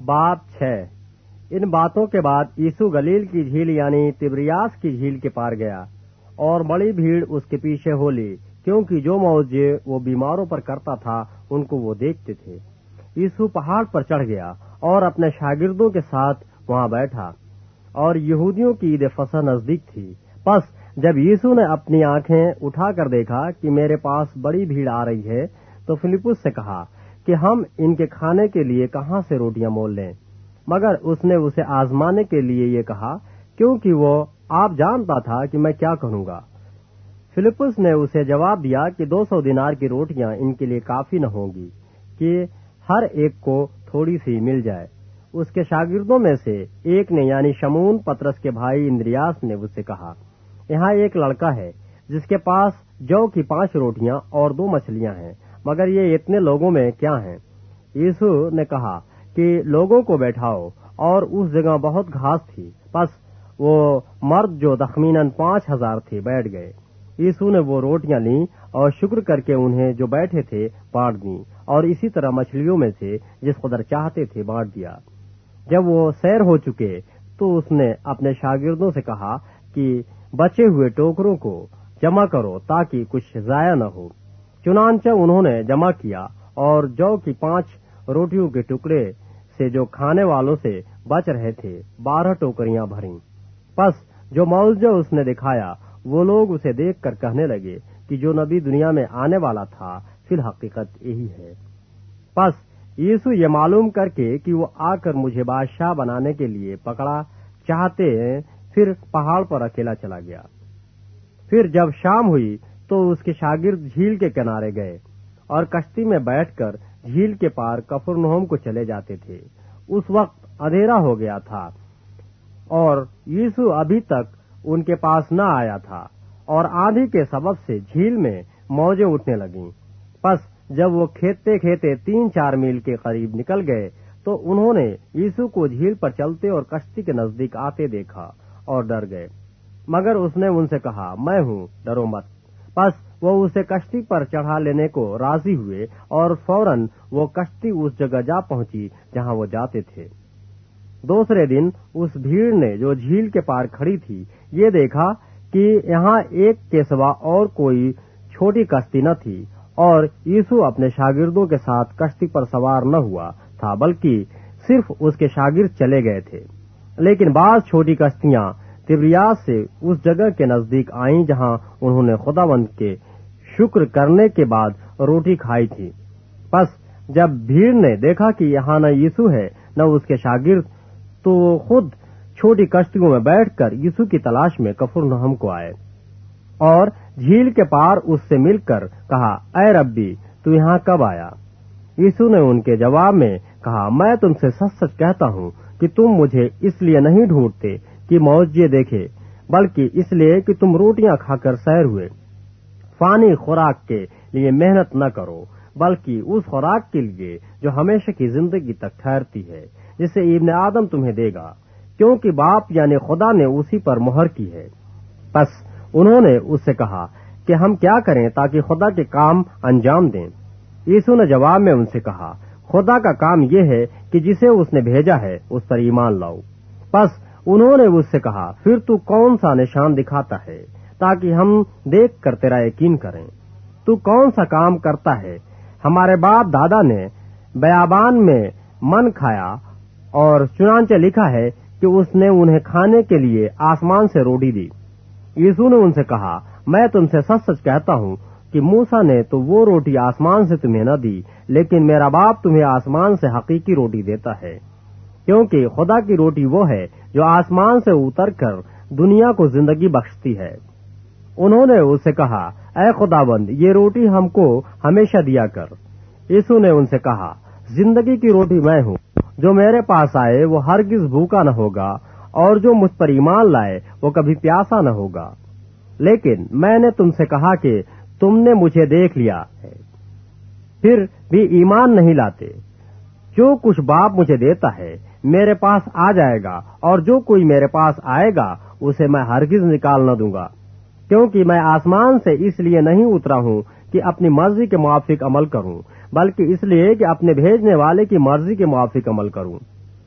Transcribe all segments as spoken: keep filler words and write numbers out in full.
बाब छह। इन बातों के बाद यीशु गलील की झील यानी तिब्रियास की झील के पार गया और बड़ी भीड़ उसके पीछे हो ली, क्योंकि जो मौजे वो बीमारों पर करता था उनको वो देखते थे। यीशु पहाड़ पर चढ़ गया और अपने शागिर्दों के साथ वहां बैठा, और यहूदियों की ईद फसह नजदीक थी। बस जब यीशु ने अपनी आंखें उठाकर देखा कि मेरे पास बड़ी भीड़ आ रही है, तो फिलिप्पुस से कहा कि हम इनके खाने के लिए कहाँ से रोटियां मोल लें। मगर उसने उसे आजमाने के लिए ये कहा, क्योंकि वो आप जानता था कि मैं क्या कहूंगा। फिलिप्पुस ने उसे जवाब दिया कि दो सौ दिनार की रोटियां इनके लिए काफी न होंगी कि हर एक को थोड़ी सी मिल जाए। उसके शागिर्दों में से एक ने यानी शमून पतरस के भाई इंद्रियास ने उससे कहा, यहाँ एक लड़का है जिसके पास जौ की पांच रोटियां और दो मछलियां हैं, मगर ये इतने लोगों में क्या हैं? यीशु ने कहा कि लोगों को बैठाओ, और उस जगह बहुत घास थी। बस वो मर्द जो तखमीनन पांच हजार थे बैठ गए। यीशु ने वो रोटियां ली और शुक्र करके उन्हें जो बैठे थे बांट दी, और इसी तरह मछलियों में से जिस कदर चाहते थे बांट दिया। जब वो सैर हो चुके तो उसने अपने शागिर्दों से कहा कि बचे हुए टोकरों को जमा करो ताकि कुछ जाया न हो। चुनांचे उन्होंने जमा किया, और जौ की पांच रोटियों के टुकड़े से जो खाने वालों से बच रहे थे बारह टोकरियां भरीं। बस जो मौजज़ा उसने दिखाया वो लोग उसे देखकर कहने लगे कि जो नबी दुनिया में आने वाला था फिर हकीकत यही है। बस यीशु ये मालूम करके कि वो आकर मुझे बादशाह बनाने के लिए पकड़ा चाहते हैं, फिर पहाड़ पर अकेला चला गया। फिर जब शाम हुई तो उसके शागिर्द झील के किनारे गए और कश्ती में बैठकर झील के पार कफरनहूम को चले जाते थे। उस वक्त अंधेरा हो गया था और यीशु अभी तक उनके पास न आया था, और आंधी के सबब से झील में मौजें उठने लगीं। बस जब वो खेते खेते तीन चार मील के करीब निकल गए तो उन्होंने यीशु को झील पर चलते और कश्ती के नजदीक आते देखा और डर गए। मगर उसने उनसे कहा, मैं हूँ, डरो मत। बस वो उसे कश्ती पर चढ़ा लेने को राजी हुए, और फौरन वो कश्ती उस जगह जा पहुंची जहां वो जाते थे। दूसरे दिन उस भीड़ ने जो झील के पार खड़ी थी ये देखा कि यहाँ एक के सिवा और कोई छोटी कश्ती न थी, और यीशु अपने शागिर्दों के साथ कश्ती पर सवार न हुआ था, बल्कि सिर्फ उसके शागिर्द चले गए थे। लेकिन बाद छोटी कश्तियां तिब्रियास से उस जगह के नजदीक आईं जहां उन्होंने खुदावंद के शुक्र करने के बाद रोटी खाई थी। बस जब भीड़ ने देखा कि यहाँ न यीशु है न उसके शागिर्द, तो वो खुद छोटी कश्तियों में बैठकर यीशु की तलाश में कफरनहूम को आए और झील के पार उससे मिलकर कहा, ऐ रब्बी, तू यहाँ कब आया? यीशु ने उनके जवाब में कहा, मैं तुमसे सच सच कहता हूँ कि तुम मुझे इसलिए नहीं ढूंढते कि मौजज़े देखे, बल्कि इसलिए कि तुम रोटियां खाकर सैर हुए। फानी खुराक के लिए मेहनत न करो, बल्कि उस खुराक के लिए जो हमेशा की जिंदगी तक ठहरती है, जिसे इब्न आदम तुम्हें देगा, क्योंकि बाप यानी खुदा ने उसी पर मोहर की है। बस उन्होंने उससे कहा कि हम क्या करें ताकि खुदा के काम अंजाम दें। यीशु ने जवाब में उनसे कहा, खुदा का काम ये है कि जिसे उसने भेजा है उस पर ईमान लाओ। बस उन्होंने उससे कहा, फिर तू कौन सा निशान दिखाता है ताकि हम देख कर तेरा यकीन करें? तू कौन सा काम करता है? हमारे बाप दादा ने बयाबान में मन खाया, और चुनांचे लिखा है कि उसने उन्हें खाने के लिए आसमान से रोटी दी। यीशु ने उनसे कहा, मैं तुमसे सच सच कहता हूँ कि मूसा ने तो वो रोटी आसमान से तुम्हें न दी, लेकिन मेरा बाप तुम्हें आसमान से हकीकी रोटी देता है, क्योंकि खुदा की रोटी वो है जो आसमान से उतर कर दुनिया को जिंदगी बख्शती है। उन्होंने उससे कहा, ऐ खुदाबंद, ये रोटी हमको हमेशा दिया कर। यीशु ने उनसे कहा, जिंदगी की रोटी मैं हूँ, जो मेरे पास आए वो हरगिज भूखा न होगा, और जो मुझ पर ईमान लाए वो कभी प्यासा न होगा। लेकिन मैंने तुमसे कहा कि तुमने मुझे देख लिया है, फिर भी ईमान नहीं लाते। जो कुछ बाप मुझे देता है मेरे पास आ जाएगा, और जो कोई मेरे पास आएगा उसे मैं हरगिज निकाल न दूंगा, क्योंकि मैं आसमान से इसलिए नहीं उतरा हूँ कि अपनी मर्जी के मुआफिक अमल करूँ, बल्कि इसलिए कि अपने भेजने वाले की मर्जी के मुआफिक अमल करूँ।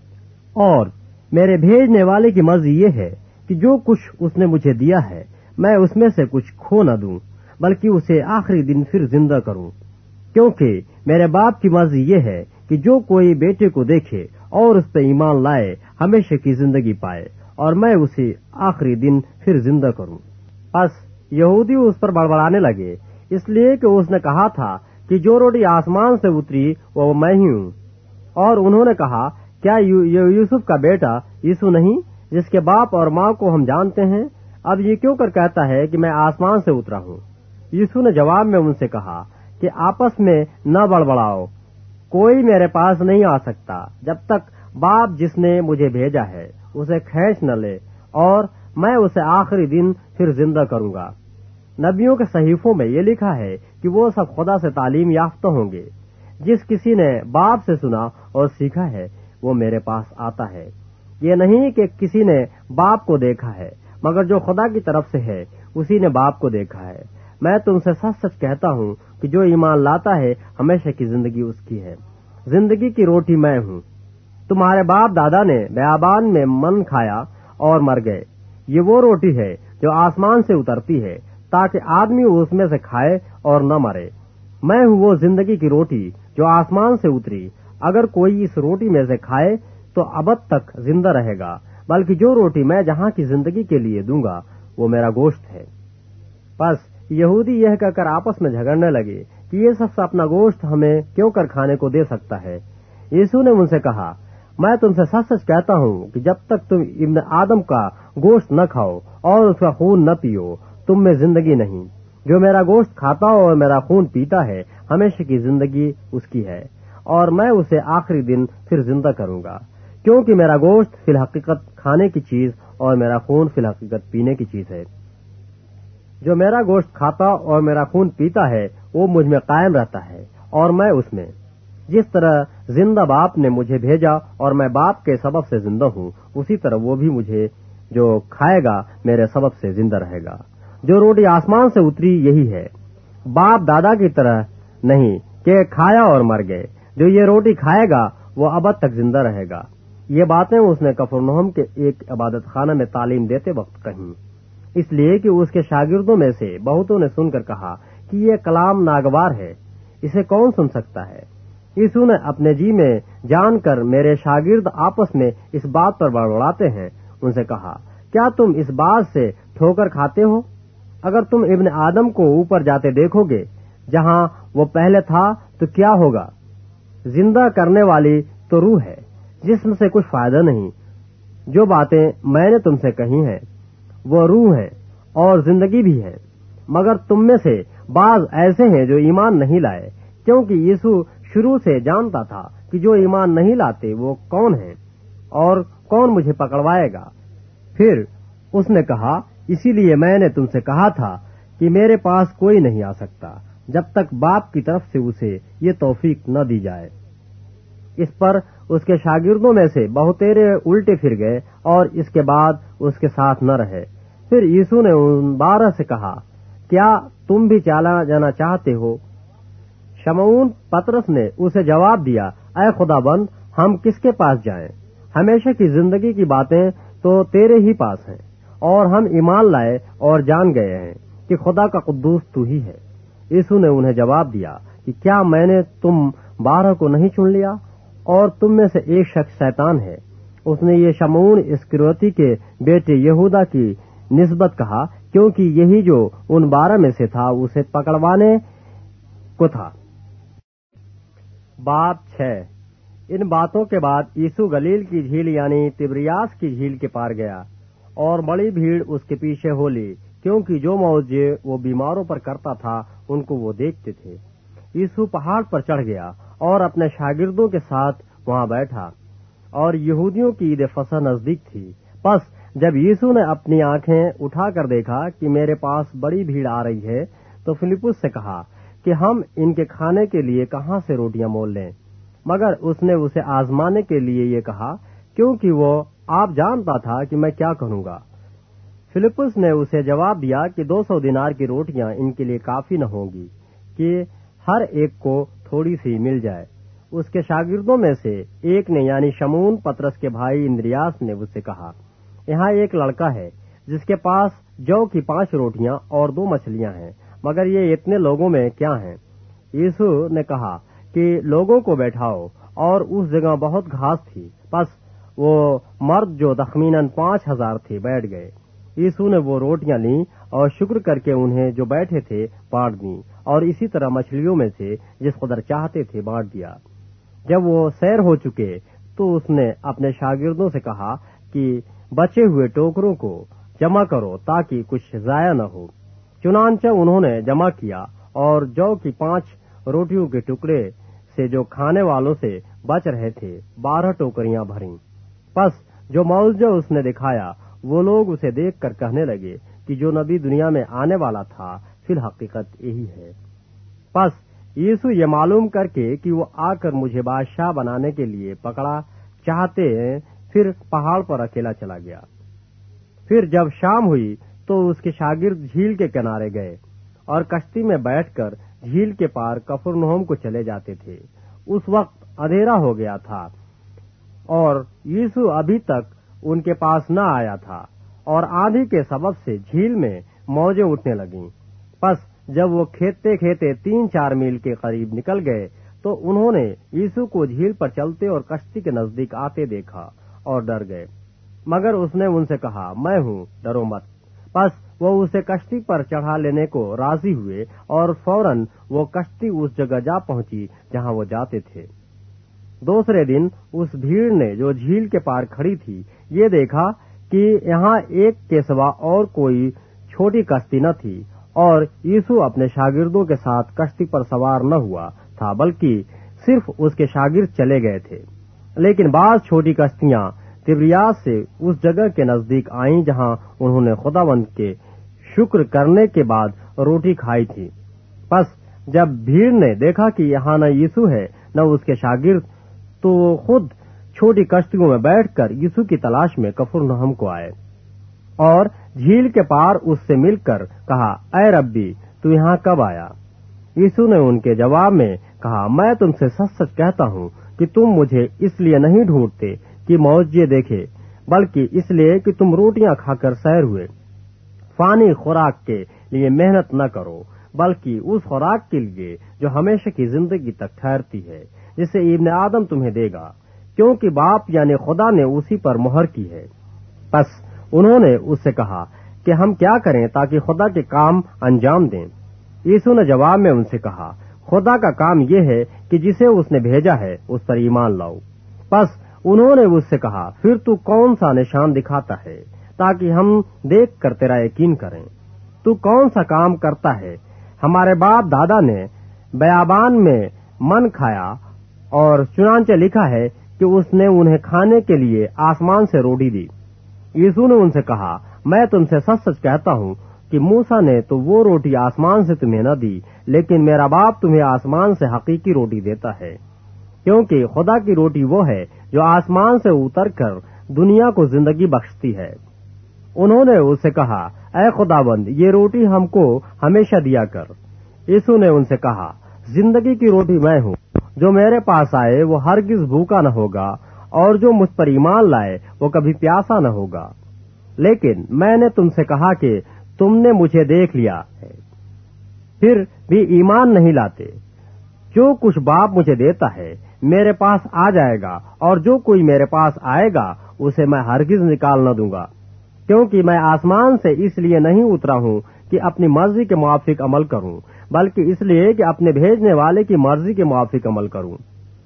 और मेरे भेजने वाले की मर्जी ये है कि जो कुछ उसने मुझे दिया है मैं उसमें से कुछ खो न दूं, बल्कि उसे आखिरी दिन फिर जिंदा करूं। क्योंकि मेरे बाप की मर्जी ये है कि जो कोई बेटे को देखे और उस पर ईमान लाए हमेशा की जिंदगी पाए, और मैं उसे आखिरी दिन फिर जिंदा करूं। बस यहूदी उस पर बड़बड़ाने लगे, इसलिए कि उसने कहा था कि जो रोटी आसमान से उतरी वो मैं ही हूं। और उन्होंने कहा, क्या यू, यूसुफ का बेटा यीशु नहीं, जिसके बाप और माँ को हम जानते हैं? अब ये क्यों कर कहता है कि मैं आसमान से उतरा हूँ? यीशु ने जवाब में उनसे कहा कि आपस में न बड़बड़ाओ। कोई मेरे पास नहीं आ सकता जब तक बाप जिसने मुझे भेजा है उसे खींच न ले, और मैं उसे आखिरी दिन फिर जिंदा करूंगा। नबियों के सहीफों में ये लिखा है कि वो सब खुदा से तालीम याफ्ता होंगे। जिस किसी ने बाप से सुना और सीखा है वो मेरे पास आता है। ये नहीं कि किसी ने बाप को देखा है, मगर जो खुदा की तरफ से है उसी ने बाप को देखा है। मैं तुमसे सच सच कहता हूँ कि जो ईमान लाता है हमेशा की जिंदगी उसकी है। जिंदगी की रोटी मैं हूँ। तुम्हारे बाप दादा ने बयाबान में मन खाया और मर गए। ये वो रोटी है जो आसमान से उतरती है, ताकि आदमी उसमें से खाए और न मरे। मैं हूँ वो जिंदगी की रोटी जो आसमान से उतरी। अगर कोई इस रोटी में से खाए तो अबद तक जिंदा रहेगा, बल्कि जो रोटी मैं जहाँ की जिंदगी के लिए दूंगा वो मेरा गोश्त है। बस यहूदी यह कहकर आपस में झगड़ने लगे कि ये शख्स अपना गोश्त हमें क्यों कर खाने को दे सकता है। यीशु ने उनसे कहा, मैं तुमसे सच सच कहता हूँ कि जब तक तुम इब्न आदम का गोश्त न खाओ और उसका खून न पियो, तुम में जिंदगी नहीं। जो मेरा गोश्त खाता और मेरा खून पीता है हमेशा की जिंदगी उसकी है, और मैं उसे आखिरी दिन फिर जिंदा करूंगा। क्योंकि मेरा गोश्त फिल हकीकत खाने की चीज और मेरा खून फिल हकीकत पीने की चीज है। जो मेरा गोश्त खाता और मेरा खून पीता है वो मुझ में कायम रहता है और मैं उसमें। जिस तरह जिंदा बाप ने मुझे भेजा और मैं बाप के सबब से जिंदा हूँ, उसी तरह वो भी मुझे जो खाएगा मेरे सबब से जिंदा रहेगा। जो रोटी आसमान से उतरी यही है, बाप दादा की तरह नहीं कि खाया और मर गए। जो ये रोटी खाएगा वो अबद तक जिंदा रहेगा। ये बातें उसने कफरनहूम के एक इबादत खाना में तालीम देते वक्त कही, इसलिए कि उसके शागिर्दों में से बहुतों ने सुनकर कहा कि ये कलाम नागवार है, इसे कौन सुन सकता है। यीशु ने अपने जी में जानकर मेरे शागिर्द आपस में इस बात पर बड़बड़ाते हैं, उनसे कहा, क्या तुम इस बात से ठोकर खाते हो? अगर तुम इब्न आदम को ऊपर जाते देखोगे जहाँ वो पहले था तो क्या होगा? जिंदा करने वाली तो रूह है, जिसम से कुछ फायदा नहीं। जो बातें मैंने तुमसे कही हैं वो रूह है और जिंदगी भी है। मगर तुम में से बाज ऐसे हैं जो ईमान नहीं लाए, क्योंकि यीशु शुरू से जानता था कि जो ईमान नहीं लाते वो कौन हैं और कौन मुझे पकड़वाएगा। फिर उसने कहा, इसीलिए मैंने तुमसे कहा था कि मेरे पास कोई नहीं आ सकता जब तक बाप की तरफ से उसे ये तौफीक न दी जाए। इस पर उसके शागिर्दों में से बहुतेरे उल्टे फिर गए और इसके बाद उसके साथ न रहे। फिर यीशु ने उन बारह से कहा, क्या तुम भी चला जाना चाहते हो? शमऊन पतरस ने उसे जवाब दिया, ऐ खुदाबंद, हम किसके पास जाएं? हमेशा की जिंदगी की बातें तो तेरे ही पास हैं, और हम ईमान लाए और जान गए हैं कि खुदा का कुद्दूस तू ही है। यीशु ने उन्हें जवाब दिया कि क्या मैंने तुम बारह को नहीं चुन लिया, और तुम में से एक शख्स शैतान है। उसने ये शमऊन इस्करियोती के बेटे यहूदा की निस्बत कहा, क्योंकि यही जो उन बारह में से था उसे पकड़वाने को था। बाब छह। इन बातों के बाद यीशु गलील की झील यानी तिब्रियास की झील के पार गया, और बड़ी भीड़ उसके पीछे हो ली, क्योंकि जो मौजे वो बीमारों पर करता था उनको वो देखते थे। यीशु पहाड़ पर चढ़ गया और अपने शागिर्दों के साथ वहां बैठा, और यहूदियों की ईद फसह नजदीक थी। बस जब यीशु ने अपनी आंखें उठाकर देखा कि मेरे पास बड़ी भीड़ आ रही है, तो फिलिपुस से कहा कि हम इनके खाने के लिए कहाँ से रोटियां मोल लें। मगर उसने उसे आजमाने के लिए ये कहा, क्योंकि वो आप जानता था कि मैं क्या करूंगा। फिलिपुस ने उसे जवाब दिया कि दो सौ दिनार की रोटियां इनके लिए काफी न होंगी कि हर एक को थोड़ी सी मिल जाए। اس کے شاگردوں میں سے ایک نے یعنی شمون پترس کے بھائی اندریاس نے اس سے کہا، یہاں ایک لڑکا ہے جس کے پاس جو کی پانچ روٹیاں اور دو مچھلیاں ہیں، مگر یہ اتنے لوگوں میں کیا ہیں؟ یسوع نے کہا کہ لوگوں کو بیٹھاؤ، اور اس جگہ بہت گھاس تھی، پس وہ مرد جو تخمیناً پانچ ہزار تھے بیٹھ گئے۔ یسوع نے وہ روٹیاں لیں اور شکر کر کے انہیں جو بیٹھے تھے بانٹ دیں، اور اسی طرح مچھلیوں میں سے جس قدر چاہتے تھے بانٹ دیا۔ جب وہ سیر ہو چکے تو اس نے اپنے شاگردوں سے کہا کہ بچے ہوئے ٹوکروں کو جمع کرو تاکہ کچھ ضائع نہ ہو۔ چنانچہ انہوں نے جمع کیا، اور جو کی پانچ روٹیوں کے ٹکڑے سے جو کھانے والوں سے بچ رہے تھے بارہ ٹوکریاں بھریں۔ پس جو معجزہ اس نے دکھایا وہ لوگ اسے دیکھ کر کہنے لگے کہ جو نبی دنیا میں آنے والا تھا فی الحقیقت یہی ہے۔ پس یسوع یہ معلوم کر کے کہ وہ آ کر مجھے بادشاہ بنانے کے لیے پکڑا چاہتے ہیں، پھر پہاڑ پر اکیلا چلا گیا۔ پھر جب شام ہوئی تو اس کے شاگرد جھیل کے کنارے گئے اور کشتی میں بیٹھ کر جھیل کے پار کفرنہوم کو چلے جاتے تھے۔ اس وقت اندھیرا ہو گیا تھا اور یسوع ابھی تک ان کے پاس نہ آیا تھا، اور آندھی کے سبب سے جھیل میں موجیں اٹھنے لگیں۔ پس جب وہ کھیتے کھیتے تین چار میل کے قریب نکل گئے تو انہوں نے یسوع کو جھیل پر چلتے اور کشتی کے نزدیک آتے دیکھا اور ڈر گئے، مگر اس نے ان سے کہا، میں ہوں، ڈرو مت۔ پس وہ اسے کشتی پر چڑھا لینے کو راضی ہوئے، اور فوراً وہ کشتی اس جگہ جا پہنچی جہاں وہ جاتے تھے۔ دوسرے دن اس بھیڑ نے جو جھیل کے پار کھڑی تھی یہ دیکھا کہ یہاں ایک کے سوا اور کوئی چھوٹی کشتی نہ تھی، اور یسوع اپنے شاگردوں کے ساتھ کشتی پر سوار نہ ہوا تھا، بلکہ صرف اس کے شاگرد چلے گئے تھے۔ لیکن بعض چھوٹی کشتیاں تبریاس سے اس جگہ کے نزدیک آئیں جہاں انہوں نے خداوند کے شکر کرنے کے بعد روٹی کھائی تھی۔ پس جب بھیڑ نے دیکھا کہ یہاں نہ یسوع ہے نہ اس کے شاگرد، تو وہ خود چھوٹی کشتیوں میں بیٹھ کر یسوع کی تلاش میں کفرنہوم کو آئے، اور جھیل کے پار اس سے مل کر کہا، اے ربی، تو یہاں کب آیا؟ یسوع نے ان کے جواب میں کہا، میں تم سے سچ سچ کہتا ہوں کہ تم مجھے اس لیے نہیں ڈھونڈتے کہ معجزے دیکھے، بلکہ اس لیے کہ تم روٹیاں کھا کر سیر ہوئے۔ فانی خوراک کے لیے محنت نہ کرو، بلکہ اس خوراک کے لیے جو ہمیشہ کی زندگی تک ٹھہرتی ہے، جسے ابن آدم تمہیں دے گا، کیونکہ باپ یعنی خدا نے اسی پر مہر کی ہے۔ پس انہوں نے اس سے کہا کہ ہم کیا کریں تاکہ خدا کے کام انجام دیں؟ یسوع نے جواب میں ان سے کہا، خدا کا کام یہ ہے کہ جسے اس نے بھیجا ہے اس پر ایمان لاؤ۔ پس انہوں نے اس سے کہا، پھر تو کون سا نشان دکھاتا ہے تاکہ ہم دیکھ کر تیرا یقین کریں؟ تو کون سا کام کرتا ہے؟ ہمارے باپ دادا نے بیابان میں من کھایا، اور چنانچہ لکھا ہے کہ اس نے انہیں کھانے کے لیے آسمان سے روٹی دی۔ یسوع نے ان سے کہا، میں تم سے سچ سچ کہتا ہوں کہ موسیٰ نے تو وہ روٹی آسمان سے تمہیں نہ دی، لیکن میرا باپ تمہیں آسمان سے حقیقی روٹی دیتا ہے، کیونکہ خدا کی روٹی وہ ہے جو آسمان سے اتر کر دنیا کو زندگی بخشتی ہے۔ انہوں نے اس سے کہا، اے خداوند، یہ روٹی ہم کو ہمیشہ دیا کر۔ یسوع نے ان سے کہا، زندگی کی روٹی میں ہوں، جو میرے پاس آئے وہ ہرگز بھوکا نہ ہوگا، اور جو مجھ پر ایمان لائے وہ کبھی پیاسا نہ ہوگا۔ لیکن میں نے تم سے کہا کہ تم نے مجھے دیکھ لیا ہے، پھر بھی ایمان نہیں لاتے۔ جو کچھ باپ مجھے دیتا ہے میرے پاس آ جائے گا، اور جو کوئی میرے پاس آئے گا اسے میں ہرگز نکال نہ دوں گا، کیونکہ میں آسمان سے اس لیے نہیں اترا ہوں کہ اپنی مرضی کے موافق عمل کروں، بلکہ اس لیے کہ اپنے بھیجنے والے کی مرضی کے موافق عمل کروں۔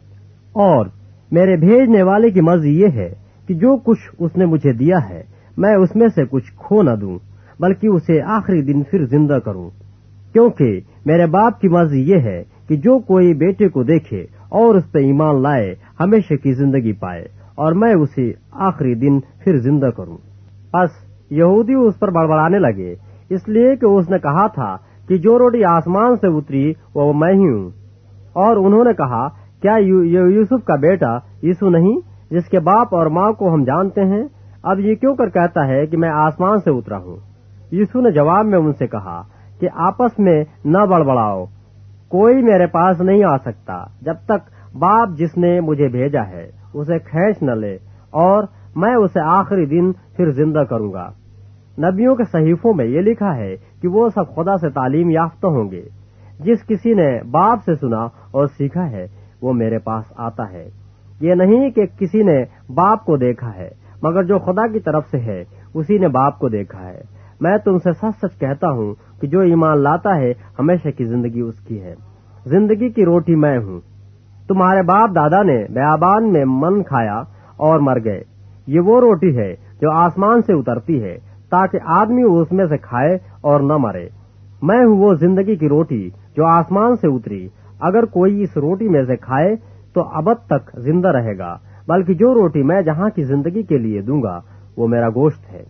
اور میرے بھیجنے والے کی مرضی یہ ہے کہ جو کچھ اس نے مجھے دیا ہے میں اس میں سے کچھ کھو نہ دوں، بلکہ اسے آخری دن پھر زندہ کروں، کیونکہ میرے باپ کی مرضی یہ ہے کہ جو کوئی بیٹے کو دیکھے اور اس پہ ایمان لائے ہمیشہ کی زندگی پائے، اور میں اسے آخری دن پھر زندہ کروں۔ بس یہودی اس پر بڑبڑانے لگے، اس لیے کہ اس نے کہا تھا کہ جو روٹی آسمان سے اتری وہ میں ہی ہوں۔ اور انہوں نے کہا، کیا یہ یوسف کا بیٹا یسوع نہیں، جس کے باپ اور ماں کو ہم جانتے ہیں؟ اب یہ کیوں کر کہتا ہے کہ میں آسمان سے اترا ہوں؟ یسوع نے جواب میں ان سے کہا کہ آپس میں نہ بڑبڑاؤ، کوئی میرے پاس نہیں آ سکتا جب تک बाप जिसने मुझे भेजा है उसे खींच न ले, और मैं उसे आखिरी दिन फिर जिंदा करूंगा। नबियों के सहीफों में ये लिखा है कि वो सब खुदा से तालीम याफ्ता होंगे। जिस किसी ने बाप से सुना और सीखा है वो मेरे पास आता है। ये नहीं कि किसी ने बाप को देखा है, मगर जो खुदा की तरफ से है उसी ने बाप को देखा है। मैं तुमसे सच सच कहता हूँ कि जो ईमान लाता है हमेशा की जिंदगी उसकी है। जिंदगी की रोटी मैं हूँ। तुम्हारे बाप दादा ने बयाबान में मन खाया और मर गए। ये वो रोटी है जो आसमान से उतरती है, ताकि आदमी उसमें से खाए और न मरे। मैं हूँ वो जिंदगी की रोटी जो आसमान से उतरी। अगर कोई इस रोटी में से खाए तो अबद तक जिंदा रहेगा, बल्कि जो रोटी मैं जहाँ की जिंदगी के लिए दूंगा वो मेरा गोश्त है।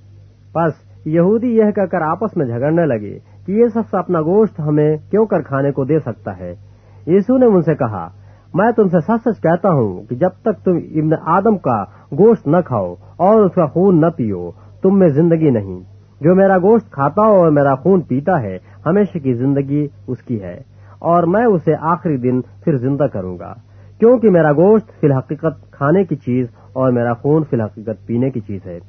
बस यहूदी यह कहकर आपस में झगड़ने लगे कि ये शख्स अपना गोश्त हमें क्यों कर खाने को दे सकता है। यीशु ने उनसे कहा, मैं तुमसे सच सच कहता हूँ कि जब तक तुम इब्न आदम का गोश्त न खाओ और उसका खून न पियो, तुम में जिंदगी नहीं। जो मेरा गोश्त खाता और मेरा खून पीता है हमेशा की जिंदगी उसकी है, और मैं उसे आखिरी दिन फिर जिंदा करूंगा। क्योंकि मेरा गोश्त फिल हकीकत खाने की चीज और मेरा खून फिल हकीकत पीने की चीज है।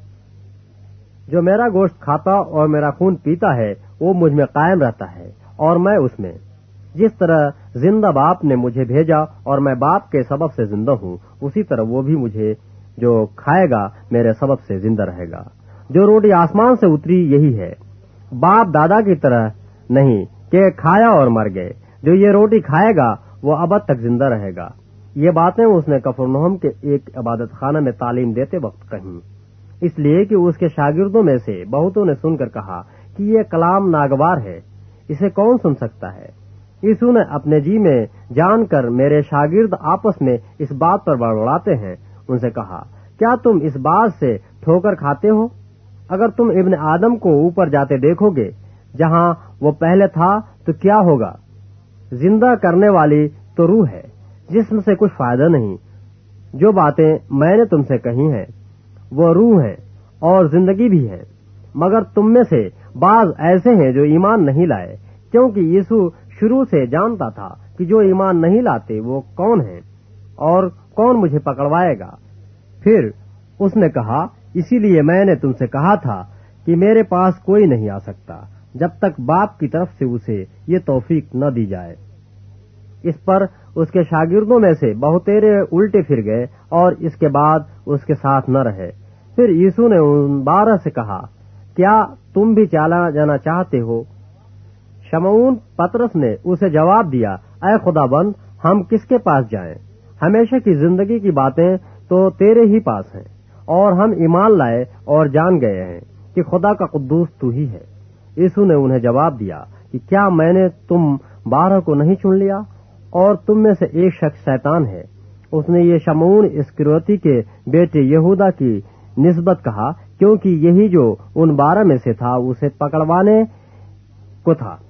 जो मेरा गोश्त खाता और मेरा खून पीता है वो मुझ में कायम रहता है और मैं उसमें। जिस तरह जिंदा बाप ने मुझे भेजा और मैं बाप के सबब से जिंदा हूँ, उसी तरह वो भी मुझे जो खाएगा मेरे सबब से जिंदा रहेगा। जो रोटी आसमान से उतरी यही है, बाप दादा की तरह नहीं कि खाया और मर गए। जो ये रोटी खाएगा वो अबद तक जिंदा रहेगा। ये बातें उसने कफरनहूम के एक इबादत खाना में तालीम देते वक्त कही, इसलिए कि उसके शागिर्दों में से बहुतों ने सुनकर कहा कि ये कलाम नागवार है, इसे कौन सुन सकता है। यीशु ने अपने जी में जानकर मेरे शागिर्द आपस में इस बात पर बड़बड़ाते हैं, उनसे कहा, क्या तुम इस बात से ठोकर खाते हो? अगर तुम इब्न आदम को ऊपर जाते देखोगे जहाँ वो पहले था तो क्या होगा? जिंदा करने वाली तो रूह है, जिस्म से कुछ फायदा नहीं। जो बातें मैंने तुमसे कही हैं वो रूह है और जिंदगी भी है। मगर तुम में से बाज ऐसे हैं जो ईमान नहीं लाए, क्योंकि यीशु शुरू से जानता था कि जो ईमान नहीं लाते वो कौन है और कौन मुझे पकड़वाएगा। फिर उसने कहा, इसीलिए मैंने तुमसे कहा था कि मेरे पास कोई नहीं आ सकता जब तक बाप की तरफ से उसे ये तौफीक न दी जाए। इस पर उसके शागिर्दों में से बहुतेरे उल्टे फिर गए और इसके बाद उसके साथ न रहे। फिर यीशु ने उन बारह से कहा, क्या तुम भी चला जाना चाहते हो? शमऊन पतरस ने उसे जवाब दिया, ऐ खुदाबंद, हम किसके पास जाएं? हमेशा की जिंदगी की बातें तो तेरे ही पास हैं, और हम ईमान लाए और जान गए हैं कि खुदा का कुद्दूस तू ही है। यीशु ने उन्हें जवाब दिया कि क्या मैंने तुम बारह को नहीं चुन लिया, और तुम में से एक शख्स शैतान है। उसने ये शमऊन इस्करियोती के बेटे यहूदा की निस्बत कहा, क्योंकि यही जो उन बारह में से था उसे पकड़वाने को था।